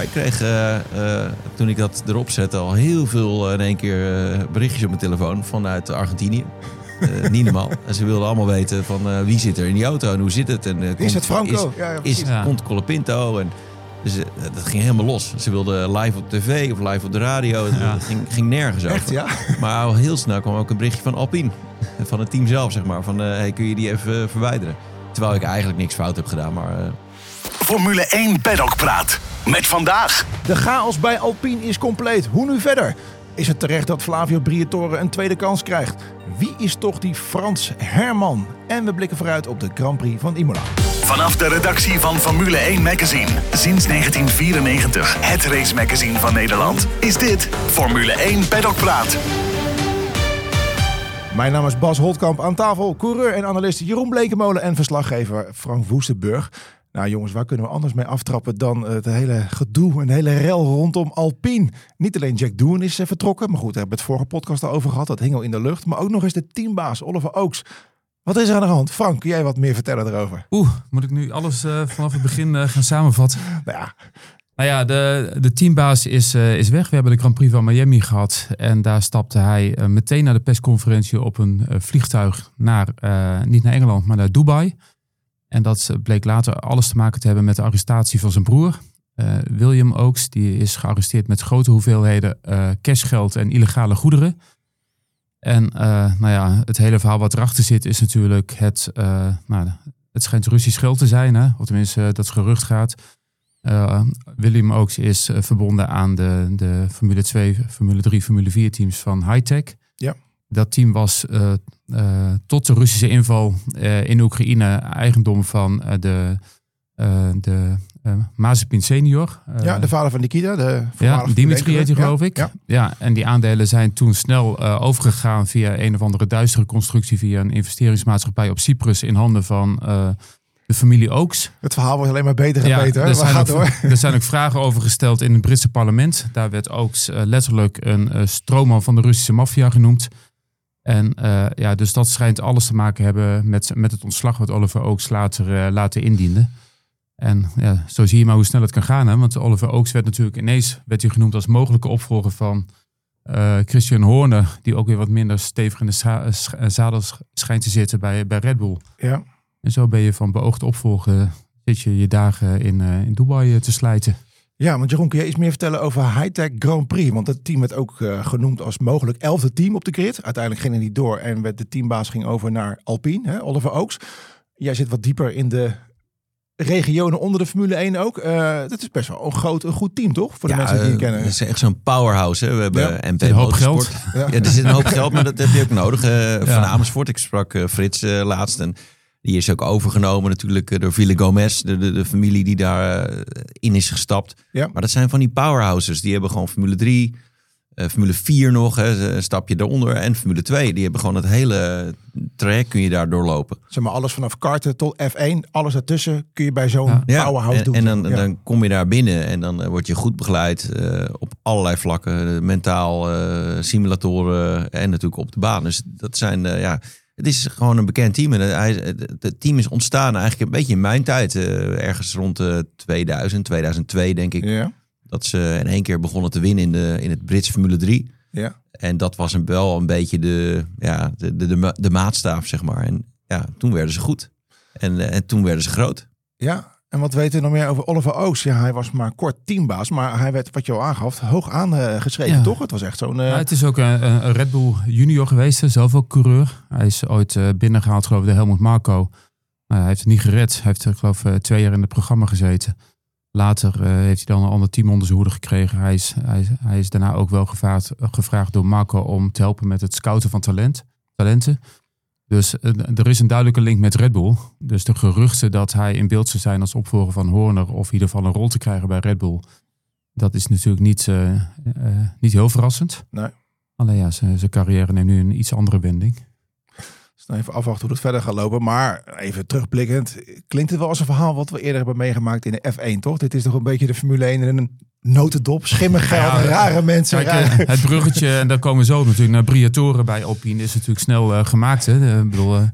Maar ik kreeg toen ik dat erop zette al heel veel in één keer berichtjes op mijn telefoon vanuit Argentinië. Niet normaal. En ze wilden allemaal weten van wie zit er in die auto en hoe zit het. En, is het Franco? Komt Colapinto? En dus dat ging helemaal los. Ze wilden live op tv of live op de radio. Dat ging nergens over. Echt, ja? Maar al heel snel kwam ook een berichtje van Alpine. Van het team zelf, zeg maar. Van, kun je die even verwijderen? Terwijl ik eigenlijk niks fout heb gedaan, maar... Formule 1 Paddock Praat. Met vandaag. De chaos bij Alpine is compleet. Hoe nu verder? Is het terecht dat Flavio Briatore een tweede kans krijgt? Wie is toch die Frans Herman? En we blikken vooruit op de Grand Prix van Imola. Vanaf de redactie van Formule 1 Magazine. Sinds 1994 het race magazine van Nederland. Is dit Formule 1 Paddock Praat. Mijn naam is Bas Holtkamp, aan tafel coureur en analist Jeroen Blekemolen en verslaggever Frank Woestenburg. Nou jongens, waar kunnen we anders mee aftrappen dan het hele gedoe, een hele rel rondom Alpine. Niet alleen Jack Doohan is vertrokken, maar goed, daar hebben we het vorige podcast al over gehad. Dat hing al in de lucht. Maar ook nog eens de teambaas Oliver Oaks. Wat is er aan de hand? Frank, kun jij wat meer vertellen erover? Moet ik nu alles vanaf het begin gaan samenvatten? Nou ja, de teambaas is weg. We hebben de Grand Prix van Miami gehad. En daar stapte hij meteen naar de persconferentie op een vliegtuig niet naar Engeland, maar naar Dubai. En dat bleek later alles te maken te hebben met de arrestatie van zijn broer. William Oaks, die is gearresteerd met grote hoeveelheden cashgeld en illegale goederen. En het hele verhaal wat erachter zit is natuurlijk het schijnt Russisch geld te zijn. Hè? Of tenminste, dat gerucht gaat. William Oaks is verbonden aan de Formule 2, Formule 3, Formule 4 teams van Hightech. Ja. Dat team was tot de Russische inval in Oekraïne eigendom van de Mazepin senior. De vader van Nikita. Dimitri heet hij geloof ik. Ja, en die aandelen zijn toen snel overgegaan via een of andere duistere constructie via een investeringsmaatschappij op Cyprus in handen van de familie Oaks. Het verhaal wordt alleen maar beter en beter. Er zijn ook vragen over gesteld in het Britse parlement. Daar werd Oaks letterlijk een stroomman van de Russische maffia genoemd. En dus dat schijnt alles te maken hebben met het ontslag wat Oliver Oaks later indiende. En ja, zo zie je maar hoe snel het kan gaan. Hè? Want Oliver Oaks werd natuurlijk ineens genoemd als mogelijke opvolger van Christian Horner. Die ook weer wat minder stevig in de zadel schijnt te zitten bij Red Bull. Ja. En zo ben je van beoogd opvolger, zit je dagen in Dubai te slijten. Ja, want Jeroen, kun je iets meer vertellen over Hightech Grand Prix? Want het team werd ook genoemd als mogelijk 11e team op de grid. Uiteindelijk ging het niet door en de teambaas ging over naar Alpine, hè, Oliver Oaks. Jij zit wat dieper in de regionen onder de Formule 1 ook. Dat is best wel een goed team, toch? Voor de mensen die je kennen. Het is echt zo'n powerhouse. Hè? We hebben MP een hoop geld. Er zit een hoop geld, maar dat heb je ook nodig. Van Amersfoort, ik sprak Frits laatst en die is ook overgenomen natuurlijk door Ville Gomez, de familie die daar in is gestapt. Ja. Maar dat zijn van die powerhouses. Die hebben gewoon Formule 3, Formule 4 nog, een stapje daaronder. En Formule 2, die hebben gewoon het hele traject kun je daar doorlopen. Zeg maar alles vanaf karten tot F1, alles ertussen kun je bij zo'n powerhouse doen. En dan kom je daar binnen en dan word je goed begeleid op allerlei vlakken. Mentaal, simulatoren en natuurlijk op de baan. Dus dat zijn, het is gewoon een bekend team. En het team is ontstaan eigenlijk een beetje in mijn tijd. Ergens rond 2002 denk ik. Ja. Dat ze in één keer begonnen te winnen in het Britse Formule 3. Ja. En dat was wel een beetje de maatstaaf, zeg maar. En ja, toen werden ze goed. En toen werden ze groot. Ja, en wat weten we nog meer over Oliver Oaks? Ja, hij was maar kort teambaas, maar hij werd, wat je al aangaf, hoog aangeschreven, toch? Het was echt zo'n... het is ook een Red Bull junior geweest, zelf ook coureur. Hij is ooit binnengehaald, geloof ik, de Helmut Marko. Hij heeft het niet gered. Hij heeft, geloof ik, 2 jaar in het programma gezeten. Later heeft hij dan een ander team onder zijn hoede gekregen. Hij is daarna ook wel gevraagd door Marco om te helpen met het scouten van talenten. Dus er is een duidelijke link met Red Bull. Dus de geruchten dat hij in beeld zou zijn als opvolger van Horner of in ieder geval een rol te krijgen bij Red Bull, dat is natuurlijk niet heel verrassend. Nee. Alleen ja, zijn carrière neemt nu een iets andere wending. Dus even afwachten hoe het verder gaat lopen. Maar even terugblikkend, klinkt het wel als een verhaal wat we eerder hebben meegemaakt in de F1, toch? Dit is toch een beetje de Formule 1 in een notendop, schimmengeld, rare mensen. Kijk, het bruggetje, en daar komen we zo natuurlijk naar Briatore bij Alpine, is natuurlijk snel gemaakt. Hè? Ik bedoel,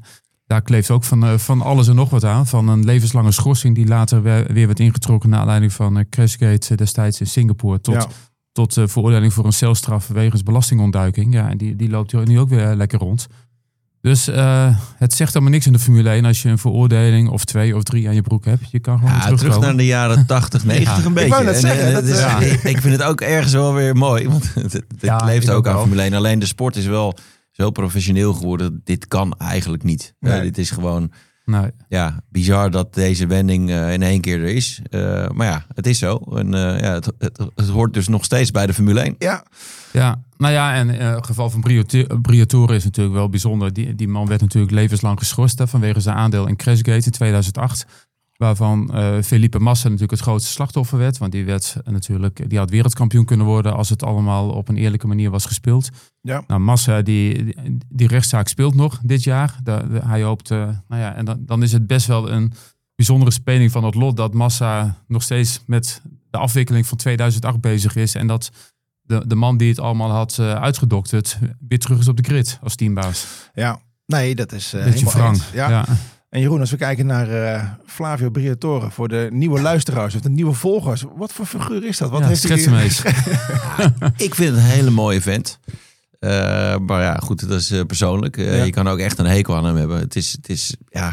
Daar kleeft ook van alles en nog wat aan. Van een levenslange schorsing die later weer werd ingetrokken naar aanleiding van Crashgate destijds in Singapore. Tot veroordeling voor een celstraf wegens belastingontduiking. Ja, en die loopt hier nu ook weer lekker rond. Dus het zegt allemaal niks in de Formule 1 als je een veroordeling of 2 of 3 aan je broek hebt. Je kan gewoon terug naar de jaren 80, 90 een beetje. Ik wou net zeggen. Ik vind het ook ergens wel weer mooi. Want het leeft ook aan Formule 1. Alleen de sport is wel zo professioneel geworden. Dit kan eigenlijk niet. Nee. Dit is gewoon bizar dat deze wending in 1 keer er is. Maar ja, het is zo. En het hoort dus nog steeds bij de Formule 1. Ja, nou ja, en het geval van Briatore is natuurlijk wel bijzonder. Die man werd natuurlijk levenslang geschorst vanwege zijn aandeel in Crashgate in 2008. Waarvan Felipe Massa natuurlijk het grootste slachtoffer werd. Want die had wereldkampioen kunnen worden als het allemaal op een eerlijke manier was gespeeld. Ja. Nou, Massa, die rechtszaak speelt nog dit jaar. Hij hoopt, en dan is het best wel een bijzondere speling van het lot dat Massa nog steeds met de afwikkeling van 2008 bezig is. En dat de man die het allemaal had uitgedokterd weer terug is op de grid als teambaas. Ja, nee, dat is helemaal frank. Ja. En Jeroen, als we kijken naar Flavio Briatore voor de nieuwe luisteraars of de nieuwe volgers. Wat voor figuur is dat? Wat heeft schets hem eens. Ik vind het een hele mooie vent. Maar ja, goed, dat is persoonlijk. Je kan ook echt een hekel aan hem hebben. Het is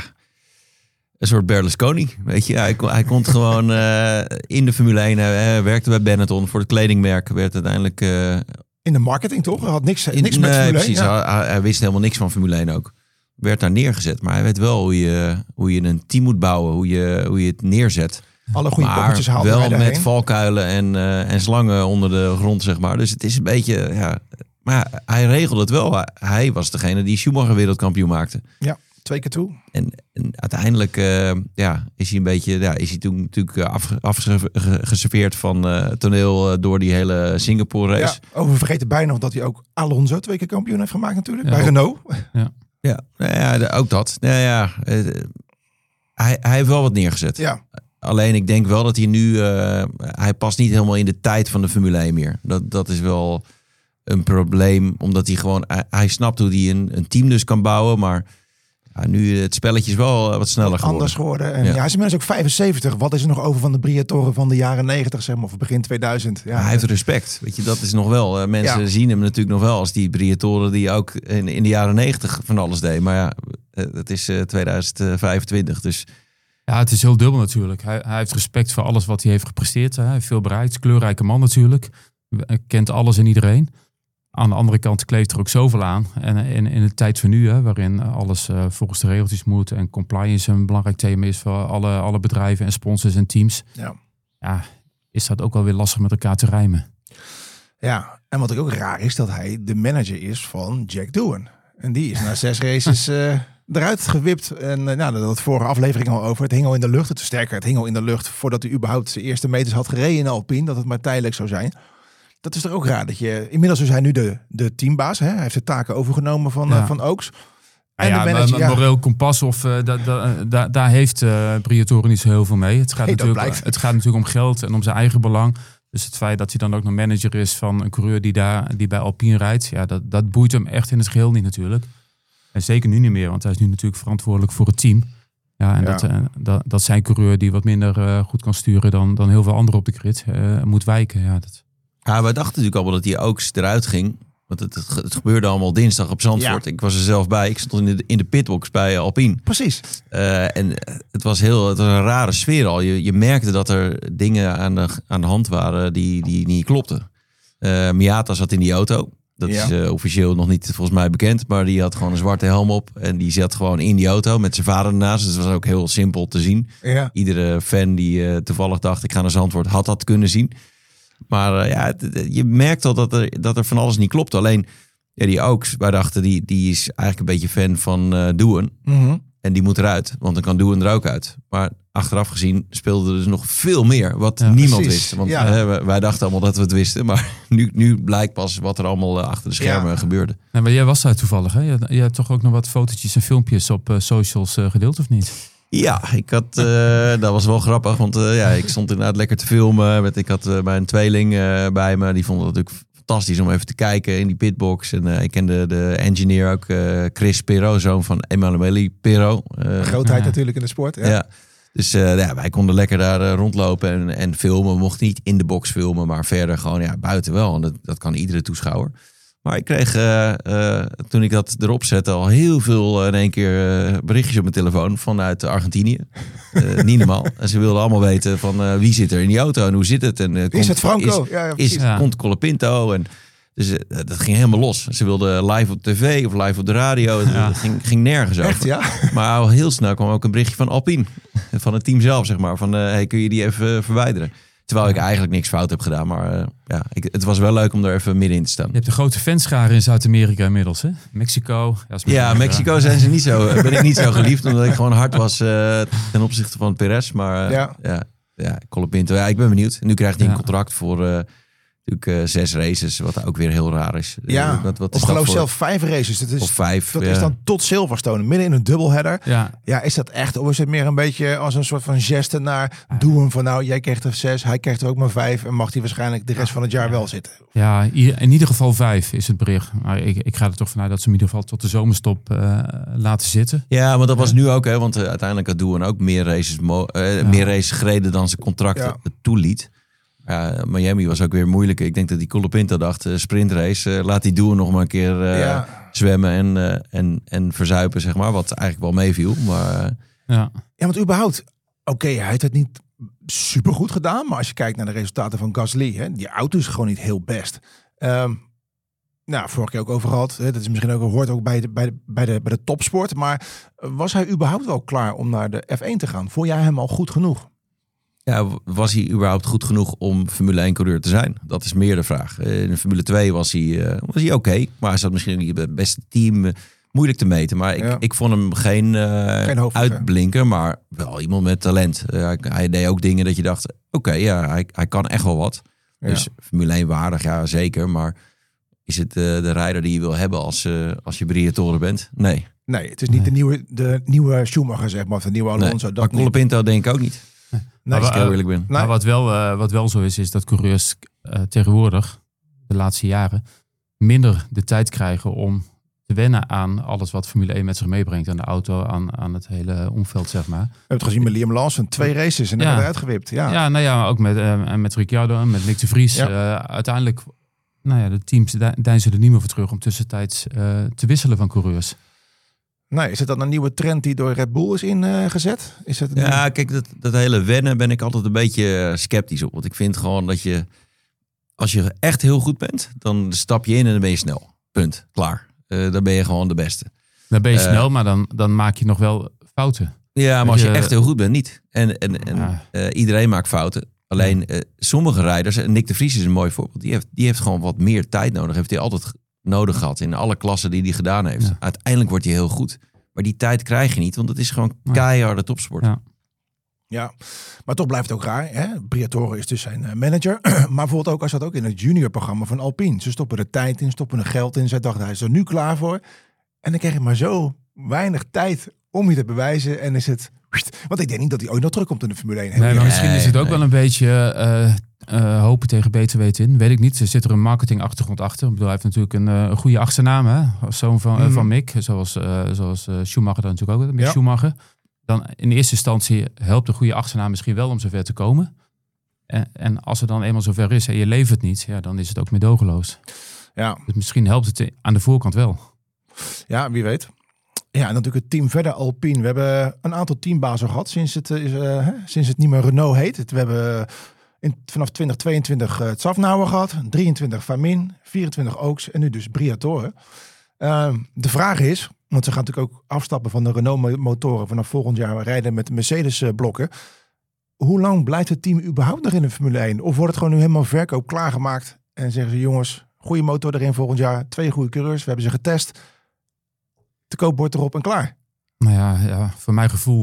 een soort Berlusconi, weet je. Hij komt gewoon in de Formule 1. Hij werkte bij Benetton voor het kledingmerk. Werd uiteindelijk... in de marketing toch? Hij had niks met Formule 1. Precies, hij wist helemaal niks van Formule 1 ook. Werd daar neergezet. Maar hij weet wel hoe je een team moet bouwen. Hoe je het neerzet. Alle goede poppetjes haalde wel met valkuilen en slangen onder de grond, zeg maar. Dus het is een beetje... Ja, maar hij regelde het wel. Hij was degene die Schumacher wereldkampioen maakte. Ja, 2 keer toe. En uiteindelijk is hij een beetje... Ja, is hij toen natuurlijk afgeserveerd van toneel door die hele Singapore race. Ja, we vergeten bijna nog dat hij ook Alonso 2 keer kampioen heeft gemaakt natuurlijk. Bij Renault. Ja, ook dat. Hij heeft wel wat neergezet. Ja. Alleen ik denk wel dat hij nu... hij past niet helemaal in de tijd van de Formule 1 meer. Dat is wel een probleem. Omdat hij gewoon... Hij snapt hoe hij een team dus kan bouwen. Maar nu het spelletje is wel wat sneller geworden. Anders geworden. En hij is inmiddels ook 75. Wat is er nog over van de Briatore van de jaren 90, zeg maar, of begin 2000? Ja, hij heeft respect. Weet je, dat is nog wel. Mensen zien hem natuurlijk nog wel als die Briatore die ook in de jaren 90 van alles deed. Maar ja, het is 2025, dus... Ja, het is heel dubbel natuurlijk. Hij heeft respect voor alles wat hij heeft gepresteerd. Hij heeft veel bereikt. Kleurrijke man natuurlijk. Hij kent alles en iedereen. Aan de andere kant kleeft er ook zoveel aan. En in de tijd van nu, waarin alles volgens de regeltjes moet en compliance een belangrijk thema is voor alle bedrijven en sponsors en teams. Ja, is dat ook wel weer lastig met elkaar te rijmen. Ja, en wat ook raar is, dat hij de manager is van Jack Doohan. En die is na 6 races eruit gewipt. En dat had vorige aflevering al over. Het hing al in de lucht. Het hing al in de lucht voordat hij überhaupt zijn eerste meters had gereden in Alpine. Dat het maar tijdelijk zou zijn. Dat is toch ook raar dat je... Inmiddels is hij nu de teambaas. Hè? Hij heeft de taken overgenomen van Oaks. En de manager, moreel kompas daar heeft Briatore niet zo heel veel mee. Het gaat natuurlijk om geld en om zijn eigen belang. Dus het feit dat hij dan ook nog manager is van een coureur die bij Alpine rijdt. Ja, dat boeit hem echt in het geheel niet natuurlijk. En zeker nu niet meer, want hij is nu natuurlijk verantwoordelijk voor het team. Ja, en dat zijn coureur die wat minder goed kan sturen dan heel veel anderen op de grid. Moet wijken, Ja, wij dachten natuurlijk allemaal dat hij ook eruit ging. Want het gebeurde allemaal dinsdag op Zandvoort. Ja. Ik was er zelf bij. Ik stond in de pitbox bij Alpine. Precies. En het was een rare sfeer al. Je merkte dat er dingen aan de hand waren die niet klopten. Miata zat in die auto. Dat is officieel nog niet volgens mij bekend. Maar die had gewoon een zwarte helm op. En die zat gewoon in die auto met zijn vader ernaast. Dus het was ook heel simpel te zien. Ja. Iedere fan die toevallig dacht ik ga naar Zandvoort had dat kunnen zien. Maar je merkt al dat er van alles niet klopt. Alleen die Oaks, wij dachten die is eigenlijk een beetje fan van Doohan. Mm-hmm. En die moet eruit, want dan kan Doohan er ook uit. Maar achteraf gezien speelde er dus nog veel meer wat niemand wist. Want wij dachten allemaal dat we het wisten. Maar nu blijkt pas wat er allemaal achter de schermen gebeurde. Ja, maar jij was daar toevallig, hè? Je hebt toch ook nog wat fotootjes en filmpjes op socials gedeeld, of niet? Ja, ik had, dat was wel grappig, want ik stond inderdaad lekker te filmen. Ik had mijn tweeling bij me, die vond het natuurlijk fantastisch om even te kijken in die pitbox. En ik kende de engineer ook, Chris Pero, zoon van Emanuele Pero. Grootheid natuurlijk in de sport. Ja. Dus wij konden lekker daar rondlopen en filmen. We mochten niet in de box filmen, maar verder gewoon buiten wel. En dat kan iedere toeschouwer. Maar ik kreeg, toen ik dat erop zette, al heel veel in één keer berichtjes op mijn telefoon vanuit Argentinië. Niet normaal. En ze wilden allemaal weten van wie zit er in die auto en hoe zit het. En, is het Franco? Komt Colapinto? En dus dat ging helemaal los. Ze wilden live op tv of live op de radio. Het ging nergens over. Echt, ja? Maar al heel snel kwam ook een berichtje van Alpine. Van het team zelf, zeg maar. Van, kun je die even verwijderen? Terwijl ik eigenlijk niks fout heb gedaan. Maar het was wel leuk om er even middenin te staan. Je hebt de grote fanscharen in Zuid-Amerika inmiddels, hè? Mexico. Mexico zijn ze niet zo. Ben ik niet zo geliefd. Omdat ik gewoon hard was ten opzichte van Perez. Maar Colapinto. Ja, ik ben benieuwd. Nu krijgt hij een contract voor... natuurlijk 6 races, wat ook weer heel raar is. Ja, wat of geloof zelf 5 races. Of 5. Dat is dan tot Silverstone, midden in een dubbelheader. Ja, is dat echt? Of is het meer een beetje als een soort van geste naar... Doe hem van jij krijgt er 6, hij krijgt er ook maar 5... en mag hij waarschijnlijk de rest van het jaar wel zitten. Ja, in ieder geval 5 is het bericht. Maar ik ga er toch vanuit dat ze in ieder geval tot de zomerstop laten zitten. Ja, maar dat was nu ook, hè, want uiteindelijk had Doen ook meer races, meer races gereden dan zijn contract toeliet. Ja, Miami was ook weer moeilijk. Ik denk dat die Colapinto dacht, sprintrace, laat die Doen nog maar een keer zwemmen en verzuipen, zeg maar. Wat eigenlijk wel meeviel. Maar, ja, want überhaupt, hij heeft het niet super goed gedaan. Maar als je kijkt naar de resultaten van Gasly, hè, die auto is gewoon niet heel best. Vorige keer ook over gehad. Hè, dat is misschien ook hoort ook bij de topsport. Maar was hij überhaupt wel klaar om naar de F1 te gaan? Vond jij hem al goed genoeg? Ja, was hij überhaupt goed genoeg om Formule 1 coureur te zijn? Dat is meer de vraag. In de Formule 2 was hij oké, maar hij zat misschien niet bij het beste team. Moeilijk te meten, maar ik vond hem geen uitblinker, maar wel iemand met talent. Hij deed ook dingen dat je dacht, hij kan echt wel wat. Ja. Dus Formule 1 waardig, ja zeker, maar is het de rijder die je wil hebben als je Briatore bent? Nee. Nee, het is niet de nieuwe Schumacher, zeg maar, of de nieuwe Alonso. Maar Colapinto denk ik ook niet. Nee, als ik heel eerlijk ben. Maar wat wel zo is dat coureurs tegenwoordig, de laatste jaren, minder de tijd krijgen om te wennen aan alles wat Formule 1 met zich meebrengt. Aan de auto, aan het hele omveld, zeg maar. We hebben het gezien met Liam Lawson, 2 races en dan werd uitgewipt. Ja, ook met Ricciardo en met Nick de Vries. Uiteindelijk, de teams deinzen er niet meer voor terug om tussentijds te wisselen van coureurs. Nee, is het dan een nieuwe trend die door Red Bull is ingezet? Kijk, dat hele wennen ben ik altijd een beetje sceptisch op. Want ik vind gewoon dat als je echt heel goed bent, dan stap je in en dan ben je snel. Punt. Klaar. Dan ben je gewoon de beste. Dan ben je snel, maar dan maak je nog wel fouten. Ja, maar als je echt heel goed bent, niet. En iedereen maakt fouten. Alleen sommige rijders, Nick de Vries is een mooi voorbeeld, die heeft gewoon wat meer tijd nodig. Heeft hij altijd nodig gehad in alle klassen die hij gedaan heeft. Ja. Uiteindelijk wordt hij heel goed. Maar die tijd krijg je niet, want het is gewoon keiharde topsport. Ja, maar toch blijft het ook raar. Hè? Briatore is dus zijn manager. Maar bijvoorbeeld ook als dat ook in het juniorprogramma van Alpine. Ze stoppen er tijd in, stoppen er geld in. Zij dachten, hij is er nu klaar voor. En dan krijg je maar zo weinig tijd om je te bewijzen. En is het... Want ik denk niet dat hij ooit nog terugkomt in de Formule 1. Nee, maar misschien is het ook wel een beetje hopen tegen beter weten in. Weet ik niet. Er zit er een marketingachtergrond achter. Ik bedoel, hij heeft natuurlijk een goede achternaam. Hè? Als zoon van Mick. Zoals Schumacher dan natuurlijk ook. Mick Schumacher. Dan in eerste instantie helpt een goede achternaam misschien wel om zover te komen. En als het dan eenmaal zover is en je levert niet, dan is het ook meedogenloos. Ja. Dus misschien helpt het aan de voorkant wel. Ja, wie weet. Ja, en natuurlijk het team verder, Alpine. We hebben een aantal teambazen gehad sinds het niet meer Renault heet. We hebben vanaf 2022 Zafnauer gehad, 23 Famin, 24 Oaks en nu dus Briatore. De vraag is, want ze gaan natuurlijk ook afstappen van de Renault motoren vanaf volgend jaar rijden met de Mercedes blokken. Hoe lang blijft het team überhaupt nog in de Formule 1? Of wordt het gewoon nu helemaal verkoop klaargemaakt en zeggen ze, jongens, goede motor erin volgend jaar, 2 goede coureurs, we hebben ze getest. De koopbord erop en klaar. Nou ja, voor mijn gevoel,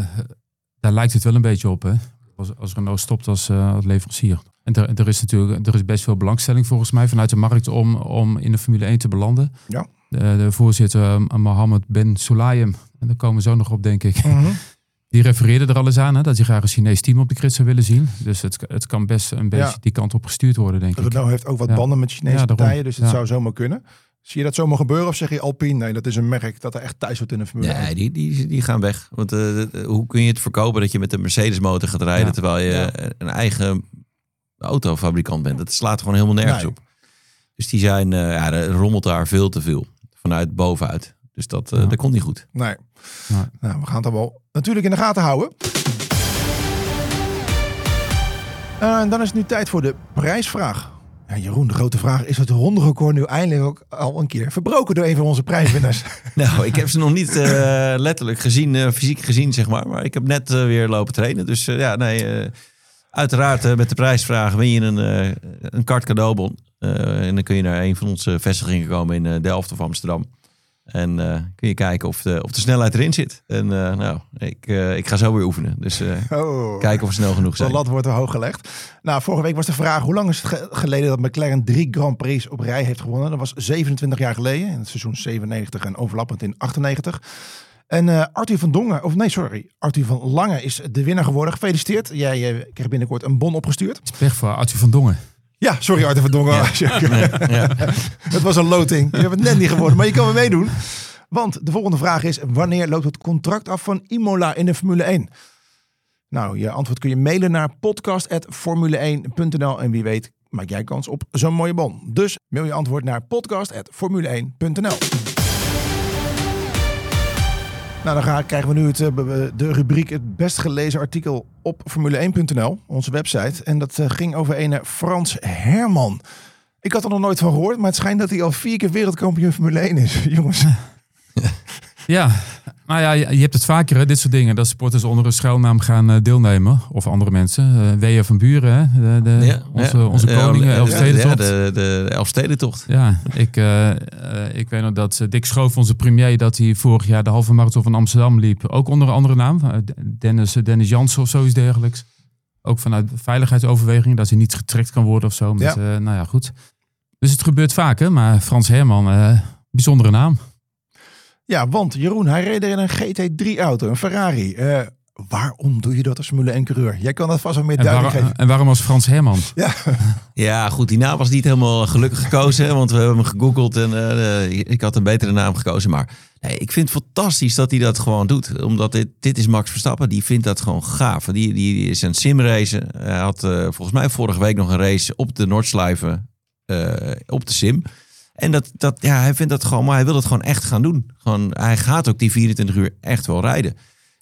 daar lijkt het wel een beetje op. Hè? Als Renault stopt als leverancier. En er is best veel belangstelling volgens mij vanuit de markt om in de Formule 1 te belanden. Ja. De voorzitter Mohammed Ben Sulayem, en daar komen we zo nog op denk ik. Mm-hmm. Die refereerde er al eens aan, hè, dat hij graag een Chinees team op de grid zou willen zien. Dus het kan best een beetje die kant op gestuurd worden, denk ik. Renault heeft ook wat banden met Chinese partijen, dus het zou zomaar kunnen. Zie je dat zomaar gebeuren of zeg je Alpine? Nee, dat is een merk dat er echt thuis wordt in de Formule 1. Nee, die gaan weg. Want hoe kun je het verkopen dat je met een Mercedes motor gaat rijden terwijl je een eigen autofabrikant bent? Dat slaat gewoon helemaal nergens op. Dus die zijn, er rommelt daar veel te veel vanuit bovenuit. Dus dat komt niet goed. Nee. Nou, we gaan het dan wel natuurlijk in de gaten houden. En dan is het nu tijd voor de prijsvraag. Ja, Jeroen, de grote vraag. Is het ronderecord nu eindelijk ook al een keer verbroken door een van onze prijswinners? Nou, ik heb ze nog niet letterlijk gezien, fysiek gezien, zeg maar. Maar ik heb net weer lopen trainen. Dus uiteraard met de prijsvraag win je een kart cadeaubon. En dan kun je naar een van onze vestigingen komen in Delft of Amsterdam. En kun je kijken of de snelheid erin zit. En ik ga zo weer oefenen. Dus kijken of we snel genoeg zijn. De lat wordt er hoog gelegd. Nou, vorige week was de vraag: hoe lang is het geleden dat McLaren 3 Grand Prix op rij heeft gewonnen? Dat was 27 jaar geleden. In het seizoen 97 en overlappend in 98. En Arthur van Lange is de winnaar geworden. Gefeliciteerd. Jij krijgt binnenkort een bon opgestuurd. Pech voor Arthur van Dongen. Ja, sorry Arthur van Dongen. Het was een loting. Je hebt het net niet geworden, maar je kan weer meedoen. Want de volgende vraag is: wanneer loopt het contract af van Imola in de Formule 1? Nou, je antwoord kun je mailen naar podcast@formule1.nl. En wie weet maak jij kans op zo'n mooie bon. Dus mail je antwoord naar podcast@formule1.nl. Nou, dan krijgen we nu de rubriek het best gelezen artikel op formule1.nl, onze website. En dat ging over een Frans Herrmann. Ik had er nog nooit van gehoord, maar het schijnt dat hij al 4 keer wereldkampioen Formule 1 is. Jongens. Ja, nou ja, je hebt het vaker, hè, dit soort dingen. Dat sporters onder een schuilnaam gaan deelnemen. Of andere mensen. W.J. van Buren, hè, onze koning, Elfstedentocht. De Elfstedentocht. Ja, ik weet nog dat Dick Schoof, onze premier, dat hij vorig jaar de halve marathon van Amsterdam liep. Ook onder een andere naam. Dennis Jansen of zoiets dergelijks. Ook vanuit veiligheidsoverwegingen, dat hij niet getrekt kan worden of zo. Met, nou ja, goed. Dus het gebeurt vaak, hè. Maar Frans Herrmann, bijzondere naam. Ja, want Jeroen, hij reed er in een GT3-auto, een Ferrari. Waarom doe je dat als Formule 1-coureur? Jij kan dat vast wel meer duidelijk geven. En waarom als Frans Herrmann? Ja, goed, die naam was niet helemaal gelukkig gekozen. Want we hebben hem gegoogeld en ik had een betere naam gekozen. Maar nee, ik vind het fantastisch dat hij dat gewoon doet. Omdat dit is Max Verstappen, die vindt dat gewoon gaaf. Die is een simracen. Hij had volgens mij vorige week nog een race op de Noordschleife op de sim. En hij vindt dat gewoon, maar hij wil het gewoon echt gaan doen. Hij gaat ook die 24 uur echt wel rijden.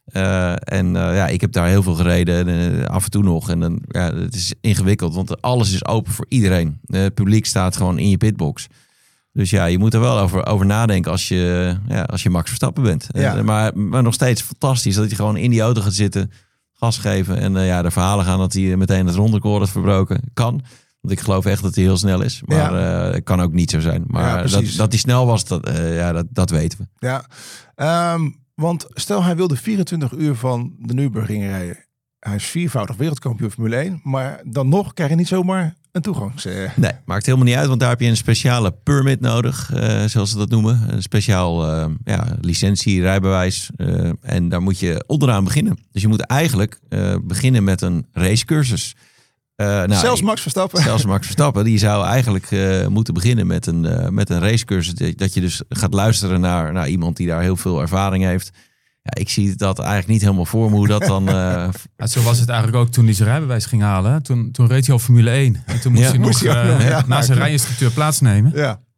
Ik heb daar heel veel gereden, af en toe nog. En dan, het is ingewikkeld, want alles is open voor iedereen. Het publiek staat gewoon in je pitbox. Dus ja, je moet er wel over nadenken als je Max Verstappen bent. Ja. Maar nog steeds fantastisch dat hij gewoon in die auto gaat zitten, gas geven. En de verhalen gaan dat hij meteen het rondrecord heeft verbroken. Kan. Want ik geloof echt dat hij heel snel is. Maar het kan ook niet zo zijn. Maar dat hij snel was, dat weten we. Ja, want stel hij wilde 24 uur van de Nürburgring rijden. Hij is 4-voudig wereldkampioen Formule 1. Maar dan nog krijg je niet zomaar een toegangs... Nee, maakt helemaal niet uit. Want daar heb je een speciale permit nodig. Zoals ze dat noemen. Een speciaal licentie, rijbewijs. En daar moet je onderaan beginnen. Dus je moet eigenlijk beginnen met een racecursus. Zelfs Max Verstappen. Die zou eigenlijk moeten beginnen met een racecursus. Dat je dus gaat luisteren naar iemand die daar heel veel ervaring heeft. Ja, ik zie dat eigenlijk niet helemaal voor me hoe dat dan... Zo was het eigenlijk ook toen hij zijn rijbewijs ging halen. Hè? Toen reed hij al Formule 1. En toen moest hij naast zijn rijinstructeur plaatsnemen.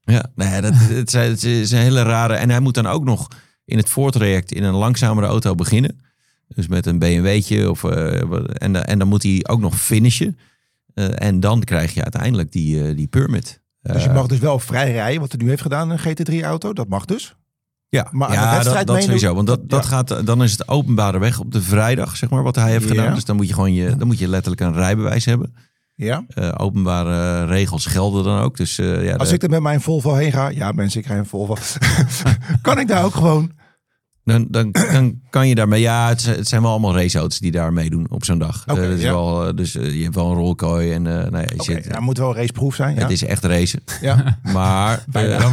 Het is een hele rare... En hij moet dan ook nog in het voortraject in een langzamere auto beginnen. Dus met een BMW'tje. En dan moet hij ook nog finishen. En dan krijg je uiteindelijk die permit. Dus je mag dus wel vrij rijden, wat hij nu heeft gedaan in een GT3-auto. Dat mag dus. Ja, maar dat sowieso. Want dat gaat, dan is het openbare weg op de vrijdag, zeg maar, wat hij heeft gedaan. Dus dan moet je gewoon dan moet je letterlijk een rijbewijs hebben. Ja. Openbare regels gelden dan ook. Dus, als ik er met mijn Volvo heen ga, mensen, ik rij een Volvo. Kan ik daar ook gewoon Dan kan je daarmee... Ja, het zijn wel allemaal raceauto's die daar meedoen op zo'n dag. Okay, dat is wel, dus je hebt wel een rolkooi. En, het moet wel raceproof zijn. Ja? Het is echt racen. Ja. Maar...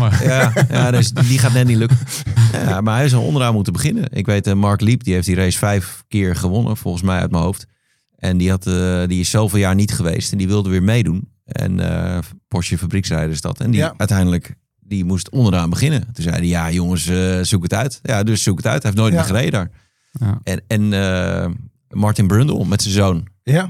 dus die gaat net niet lukken. Ja, maar hij zou onderaan moeten beginnen. Ik weet, Mark Liep, die heeft die race 5 keer gewonnen. Volgens mij uit mijn hoofd. En die is zoveel jaar niet geweest. En die wilde weer meedoen. En Porsche fabrieksrijder is dat. En die uiteindelijk... Die moest onderaan beginnen. Toen zei hij, ja jongens, zoek het uit. Ja, dus zoek het uit. Hij heeft nooit meer gereden daar. Ja. En Martin Brundle met zijn zoon. Ja.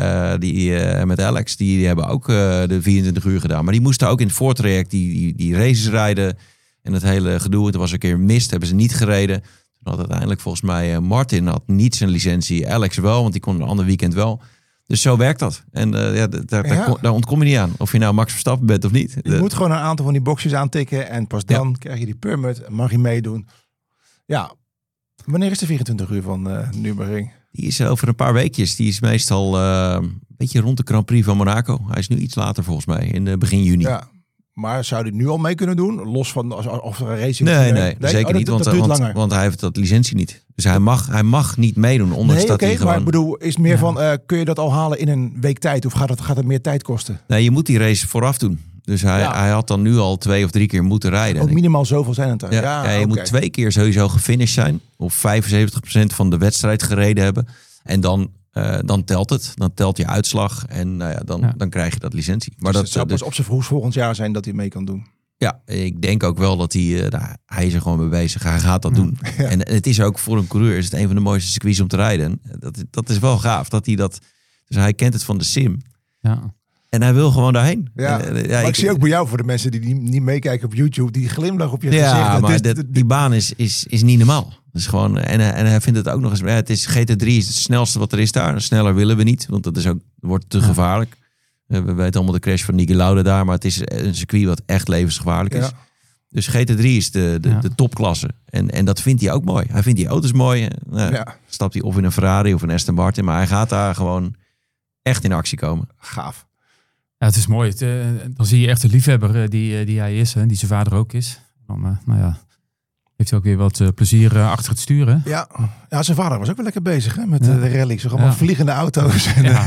Met Alex, die hebben ook de 24 uur gedaan. Maar die moesten ook in het voortraject die races rijden. En het hele gedoe. Toen was een keer mist, hebben ze niet gereden. Toen had uiteindelijk volgens mij Martin had niet zijn licentie. Alex wel, want die kon een ander weekend wel. Dus zo werkt dat. En daar ontkom je niet aan. Of je nou Max Verstappen bent of niet. Je moet gewoon een aantal van die boxjes aantikken. En pas dan krijg je die permit. En mag je meedoen. Ja. Wanneer is de 24 uur van Nürburgring? Die is over een paar weekjes. Die is meestal een beetje rond de Grand Prix van Monaco. Hij is nu iets later volgens mij. In begin juni. Ja. Maar zou hij nu al mee kunnen doen? Los van of er een racing... Nee, zeker niet. Want hij heeft dat licentie niet. Dus hij mag niet meedoen. Ondanks dat hij gewoon... Maar ik bedoel, is meer van... kun je dat al halen in een week tijd? Of gaat het meer tijd kosten? Nee, je moet die race vooraf doen. Dus hij had dan nu al 2 of 3 keer moeten rijden. Ook minimaal zoveel zijn het dan. Je moet 2 keer sowieso gefinished zijn. Of 75% van de wedstrijd gereden hebben. En dan telt het. Dan telt je uitslag. En dan krijg je dat licentie. Maar dus het zou pas op zijn vroegst volgend jaar zijn dat hij mee kan doen. Ja, ik denk ook wel dat hij is er gewoon mee bezig. Hij gaat dat doen. Ja. En het is ook voor een coureur is het een van de mooiste circuits om te rijden. Dat is wel gaaf dat hij dat... Dus hij kent het van de sim. Ja. En hij wil gewoon daarheen. Ja. Maar ik zie ook bij jou, voor de mensen die niet meekijken op YouTube, die glimlach op je gezicht. Ja, maar die baan is niet normaal. Dus gewoon, en hij vindt het ook nog eens... Het is GT3 is het snelste wat er is daar. Sneller willen we niet, want dat wordt te gevaarlijk. We weten allemaal de crash van Niki Lauda daar, maar het is een circuit wat echt levensgevaarlijk is. Ja. Dus GT3 is de topklasse. En dat vindt hij ook mooi. Hij vindt die auto's mooi. Stapt hij of in een Ferrari of een Aston Martin, maar hij gaat daar gewoon echt in actie komen. Gaaf. Ja, het is mooi. Dan zie je echt de liefhebber die hij is, die zijn vader ook is. Dan, heeft hij ook weer wat plezier achter het sturen. Ja, zijn vader was ook wel lekker bezig met de rally. Zo allemaal vliegende auto's.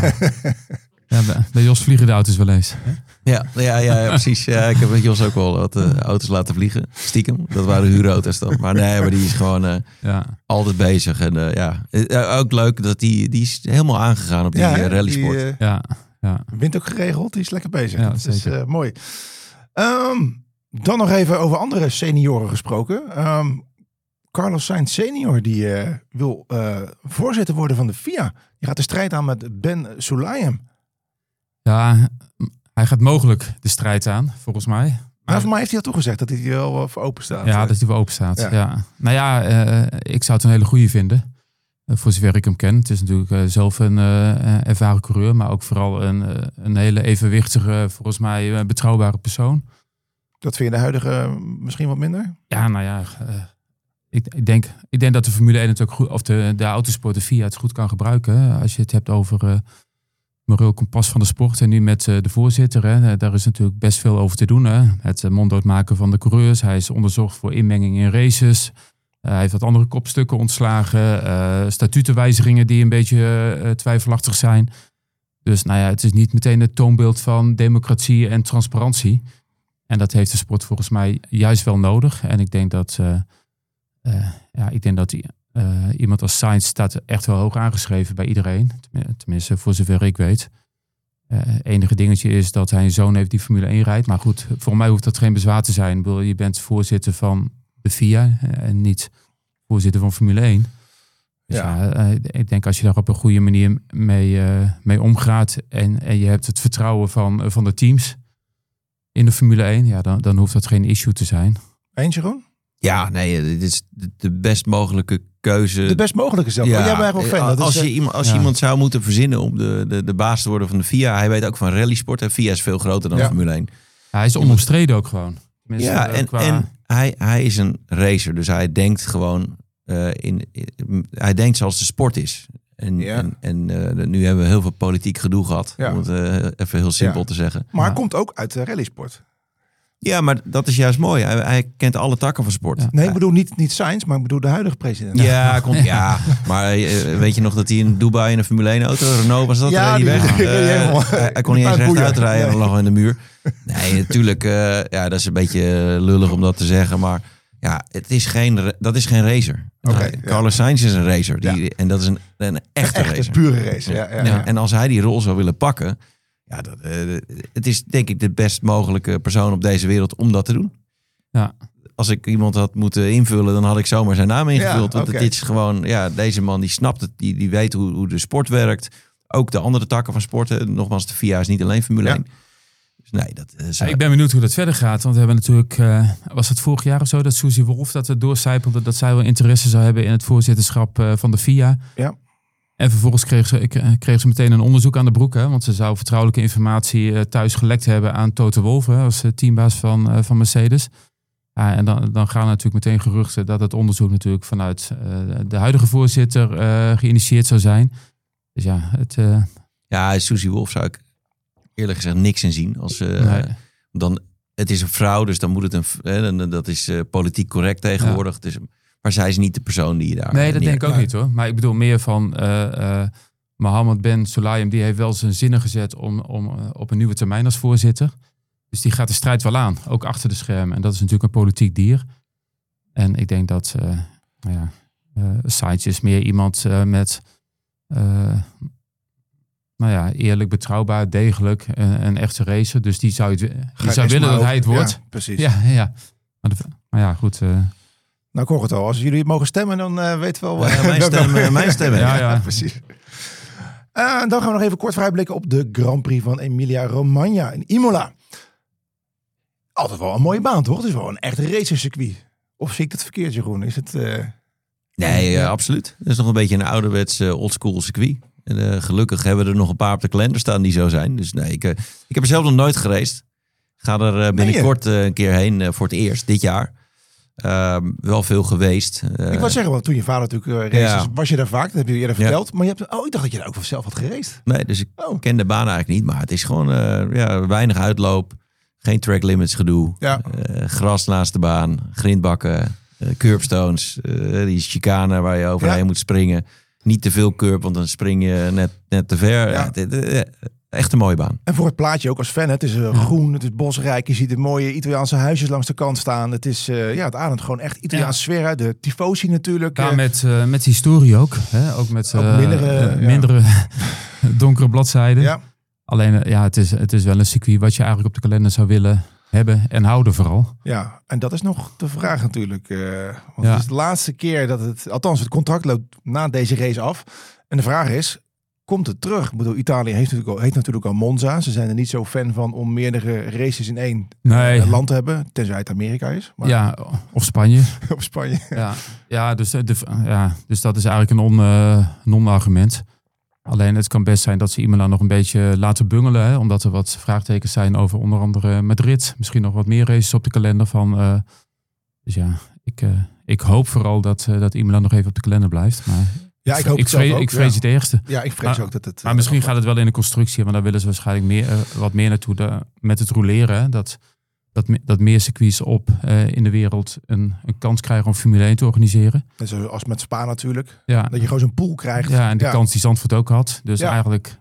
Ja, bij Jos vliegen de auto's wel eens. Ja, precies. Ja, ik heb met Jos ook wel wat auto's laten vliegen. Stiekem. Dat waren huurauto's dan. Maar maar die is gewoon altijd bezig. En ook leuk dat die is helemaal aangegaan op die rallysport. Wind ook geregeld. Die is lekker bezig. Ja, dat is mooi. Dan nog even over andere senioren gesproken. Carlos Sainz senior die wil voorzitter worden van de FIA. Die gaat de strijd aan met Ben Sulayem. Ja, hij gaat mogelijk de strijd aan, volgens mij. Maar voor mij heeft hij al toegezegd dat hij wel voor open staat. Ja, dat hij wel open staat. Ja. Nou ja, ik zou het een hele goede vinden. Voor zover ik hem ken. Het is natuurlijk zelf een ervaren coureur, maar ook vooral een hele evenwichtige, volgens mij betrouwbare persoon. Dat vind je de huidige misschien wat minder? Ja, nou ja, ik denk dat de Formule 1 het ook goed, of de autosport, de FIA het goed kan gebruiken. Als je het hebt over moreel kompas van de sport en nu met de voorzitter. Hè, daar is natuurlijk best veel over te doen. Hè. Het monddood maken van de coureurs. Hij is onderzocht voor inmenging in races. Hij heeft wat andere kopstukken ontslagen. Statutenwijzigingen die een beetje twijfelachtig zijn. Dus nou ja, het is niet meteen het toonbeeld van democratie en transparantie. En dat heeft de sport volgens mij juist wel nodig. En ik denk dat iemand als Sainz staat echt wel hoog aangeschreven bij iedereen. Tenminste, voor zover ik weet. Enige dingetje is dat hij een zoon heeft die Formule 1 rijdt. Maar goed, voor mij hoeft dat geen bezwaar te zijn. Je bent voorzitter van de FIA en niet voorzitter van Formule 1. Dus ik denk als je daar op een goede manier mee omgaat en je hebt het vertrouwen van de teams in de Formule 1, dan hoeft dat geen issue te zijn. Eens, Jeroen? Ja, nee, dit is de best mogelijke keuze. De best mogelijke zelf. Ja, jij bent wel fan. Als je iemand zou moeten verzinnen om de baas te worden van de FIA. Hij weet ook van rallysport. En FIA is veel groter dan Formule 1. Hij is onomstreden ook gewoon. Ja, en hij is een racer. Dus hij denkt gewoon... hij denkt zoals de sport is. En nu hebben we heel veel politiek gedoe gehad. Om het even heel simpel te zeggen. Maar hij komt ook uit de rallysport. Ja, maar dat is juist mooi. Hij kent alle takken van sport. Ja. Nee, ik bedoel niet Sainz, maar ik bedoel de huidige president. Maar weet je nog dat hij in Dubai in een Formule 1 auto, Renault was dat, reed hij weg. Hij kon niet eens rechtuit rijden en lag in de muur. Nee, natuurlijk, dat is een beetje lullig om dat te zeggen, maar ja, dat is geen racer. Carlos Sainz is een racer. En dat is een echte racer. Een pure racer, ja. En als hij die rol zou willen pakken, het is denk ik de best mogelijke persoon op deze wereld om dat te doen. Ja. Als ik iemand had moeten invullen, dan had ik zomaar zijn naam ingevuld. Want dit is gewoon, deze man die snapt het, die weet hoe de sport werkt. Ook de andere takken van sporten. Nogmaals, de FIA is niet alleen Formule 1. Dus nee, ik ben benieuwd hoe dat verder gaat. Want we hebben natuurlijk, was het vorig jaar of zo, dat Susie Wolff dat het doorcijpelde dat zij wel interesse zou hebben in het voorzitterschap van de FIA. Ja. En vervolgens kreeg ze meteen een onderzoek aan de broek. Hè, want ze zou vertrouwelijke informatie thuis gelekt hebben aan Toto Wolff, als teambaas van Mercedes. Ja, en dan gaan natuurlijk meteen geruchten dat het onderzoek natuurlijk vanuit de huidige voorzitter geïnitieerd zou zijn. Dus ja, Susie Wolff zou ik eerlijk gezegd niks in zien. Het is een vrouw, dus dan moet het dat is politiek correct tegenwoordig. Ja. Maar zij is niet de persoon die je daar... Nee, dat denk ik ook niet hoor. Maar ik bedoel meer van Mohammed Ben Sulayem, die heeft wel zijn zinnen gezet om op een nieuwe termijn als voorzitter. Dus die gaat de strijd wel aan, ook achter de schermen. En dat is natuurlijk een politiek dier. En ik denk dat Sainz is meer iemand met eerlijk, betrouwbaar, degelijk, een echte racer. Dus die zou willen dat hij het wordt. Ja, precies. Ja. Maar ja, goed. Nou, ik hoor het al. Als jullie mogen stemmen, dan weten we wel... Mijn stem. Ja, precies. Dan gaan we nog even kort vooruitblikken op de Grand Prix van Emilia-Romagna in Imola. Altijd wel een mooie baan, toch? Het is wel een echt racercircuit. Of zie ik het verkeerd, Jeroen? Is het... Nee, absoluut. Het is nog een beetje een ouderwets oldschool circuit. En, gelukkig hebben we er nog een paar op de kalender staan die zo zijn. Dus nee, ik heb er zelf nog nooit geraced. Ga er binnenkort een keer heen voor het eerst, dit jaar. Wel veel geweest. Ik wou zeggen, want toen je vader natuurlijk race was je daar vaak. Dat heb je eerder verteld. Maar ik dacht dat je daar ook zelf had geraced. Nee, dus ik ken de baan eigenlijk niet. Maar het is gewoon weinig uitloop. Geen track limits gedoe. Ja. Gras naast de baan. Grindbakken. Curbstones. Die chicane waar je overheen moet springen. Niet te veel curb, want dan spring je net te ver. Ja. Echt een mooie baan. En voor het plaatje ook als fan. Het is groen, het is bosrijk. Je ziet de mooie Italiaanse huisjes langs de kant staan. Het is het ademt gewoon echt Italiaanse sfeer uit. De tifosi natuurlijk. Ja, met historie ook. Hè? Ook met mindere donkere bladzijden. Ja. Alleen, het is wel een circuit wat je eigenlijk op de kalender zou willen hebben en houden vooral. Ja, en dat is nog de vraag natuurlijk. Want het is de laatste keer dat het contract loopt na deze race af. En de vraag is, komt het terug? Ik bedoel, Italië heeft natuurlijk al Monza. Ze zijn er niet zo fan van om meerdere races in één land te hebben. Tenzij het Amerika is. Maar... Ja, of Spanje. Of Spanje. Dus dat is eigenlijk een non-argument. Alleen het kan best zijn dat ze Imola nog een beetje laten bungelen. Hè, omdat er wat vraagtekens zijn over onder andere Madrid. Misschien nog wat meer races op de kalender van. Dus ja, ik hoop vooral dat Imola nog even op de kalender blijft. Maar ja, ik hoop het zelf ook. Ik vrees het ergste. Ja, ik vrees ook dat het... Maar misschien gaat het wel in de constructie. Want daar willen ze waarschijnlijk wat meer naartoe. Met het roleren. Hè, dat meer circuits in de wereld een kans krijgen om Formule 1 te organiseren. En zoals met Spa natuurlijk. Ja. Dat je gewoon zo'n pool krijgt. Ja, en de kans die Zandvoort ook had. Dus eigenlijk...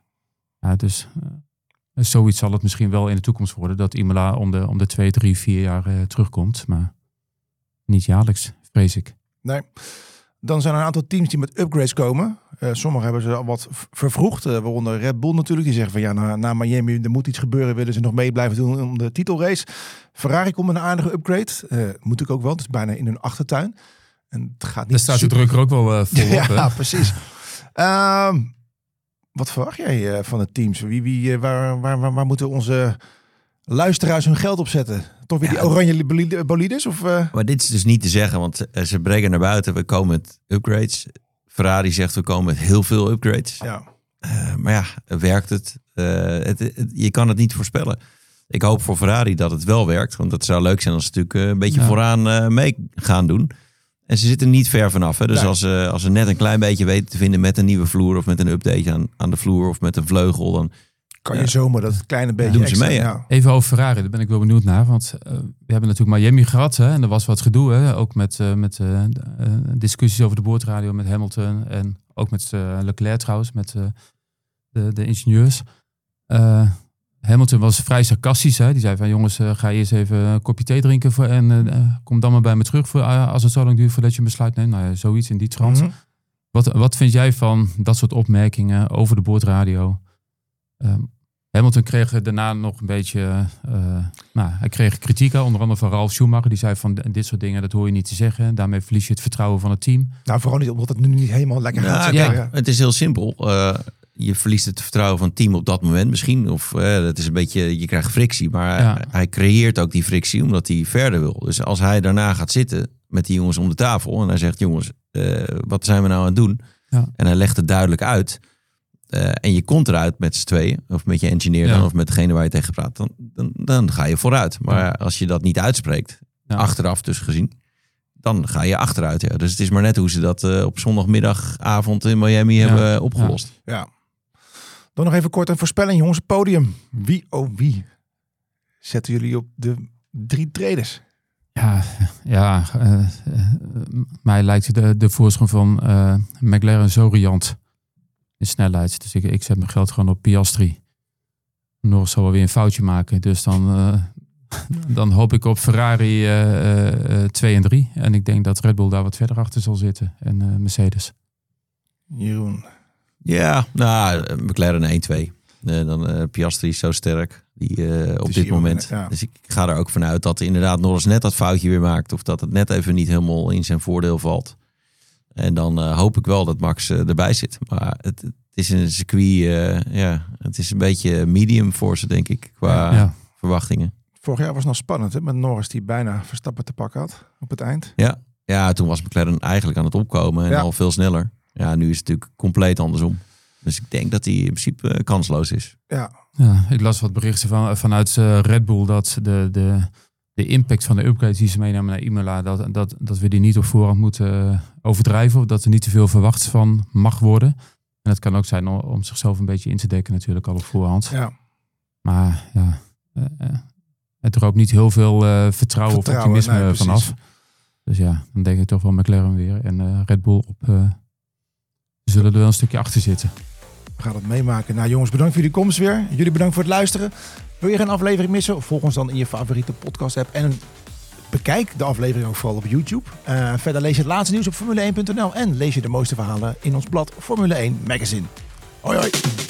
zoiets zal het misschien wel in de toekomst worden. Dat Imola om de 2, 3, 4 jaar terugkomt. Maar niet jaarlijks, vrees ik. Nee. Dan zijn er een aantal teams die met upgrades komen. Sommigen hebben ze al wat vervroegd. Waaronder Red Bull natuurlijk. Die zeggen van na Miami er moet iets gebeuren. Willen ze nog mee blijven doen om de titelrace. Ferrari komt met een aardige upgrade. Moet ik ook wel. Het is bijna in hun achtertuin. En het gaat niet. Daar staat de druk er ook wel volop. Ja, precies. Wat verwacht jij van de teams? Waar moeten onze luisteraars hun geld op zetten? Toch weer die oranje bolides? Of? Maar dit is dus niet te zeggen, want ze brengen naar buiten. We komen met upgrades. Ferrari zegt we komen met heel veel upgrades. Ja. Maar werkt het? Je kan het niet voorspellen. Ik hoop voor Ferrari dat het wel werkt. Want dat zou leuk zijn als ze natuurlijk een beetje vooraan mee gaan doen. En ze zitten niet ver vanaf. Hè? Dus als ze net een klein beetje weten te vinden met een nieuwe vloer of met een update aan de vloer of met een vleugel, dan kan je zomaar dat kleine beetje doen ze mee. Ja. Even over Ferrari, daar ben ik wel benieuwd naar. Want we hebben natuurlijk Miami gehad. Hè, en er was wat gedoe. Hè, ook met discussies over de boordradio met Hamilton. En ook met Leclerc trouwens, met de ingenieurs. Hamilton was vrij sarcastisch. Hè. Die zei van jongens, ga eerst even een kopje thee drinken. Kom dan maar bij me terug als het zo lang duurt voordat je een besluit neemt. Nou ja, zoiets in die trant. Mm-hmm. Wat vind jij van dat soort opmerkingen over de boordradio? Hamilton kreeg daarna nog een beetje... hij kreeg kritiek, onder andere van Ralf Schumacher. Die zei van dit soort dingen, dat hoor je niet te zeggen. Daarmee verlies je het vertrouwen van het team. Nou, vooral niet omdat het nu niet helemaal lekker gaat. Ja. Het is heel simpel. Je verliest het vertrouwen van het team op dat moment misschien. Of dat is een beetje, je krijgt frictie. Maar hij creëert ook die frictie omdat hij verder wil. Dus als hij daarna gaat zitten met die jongens om de tafel. En hij zegt, jongens, wat zijn we nou aan het doen? Ja. En hij legt het duidelijk uit. En je komt eruit met z'n tweeën. Of met je engineer dan, of met degene waar je tegen praat. Dan ga je vooruit. Maar als je dat niet uitspreekt, achteraf dus gezien. Dan ga je achteruit. Ja. Dus het is maar net hoe ze dat op zondagmiddagavond in Miami hebben opgelost. Ja. Dan nog even kort een voorspelling, jongens. Podium. Wie zetten jullie op de 3 traders? Mij lijkt de voorsprong van McLaren zo riant in snelheid. Dus ik zet mijn geld gewoon op Piastri. Norris zal wel weer een foutje maken. Dus dan hoop ik op Ferrari 2 en 3. En ik denk dat Red Bull daar wat verder achter zal zitten. En Mercedes. Jeroen. Ja, McLaren 1-2. Dan Piastri is zo sterk op dit moment. Ja. Dus ik ga er ook vanuit dat inderdaad Norris net dat foutje weer maakt. Of dat het net even niet helemaal in zijn voordeel valt. En dan hoop ik wel dat Max erbij zit. Maar het is een circuit, het is een beetje medium voor ze, denk ik, qua verwachtingen. Vorig jaar was het nog spannend, hè? Met Norris die bijna Verstappen te pakken had op het eind. Ja, toen was McLaren eigenlijk aan het opkomen en al veel sneller. Ja, nu is het natuurlijk compleet andersom. Dus ik denk dat hij in principe kansloos is. Ja, ik las wat berichten vanuit Red Bull dat de impact van de upgrades die ze meenemen naar Imola, dat we die niet op voorhand moeten overdrijven. Of dat er niet te veel verwacht van mag worden. En dat kan ook zijn om zichzelf een beetje in te dekken natuurlijk al op voorhand. Ja. Maar het roopt niet heel veel vertrouwen of optimisme vanaf. Dus dan denk ik toch wel McLaren weer. En Red Bull zullen er wel een stukje achter zitten. We gaan het meemaken. Nou jongens, bedankt voor jullie komst weer. Jullie bedankt voor het luisteren. Wil je geen aflevering missen? Volg ons dan in je favoriete podcast app. En bekijk de aflevering ook vooral op YouTube. Verder lees je het laatste nieuws op Formule1.nl. En lees je de mooiste verhalen in ons blad Formule 1 Magazine. Hoi hoi.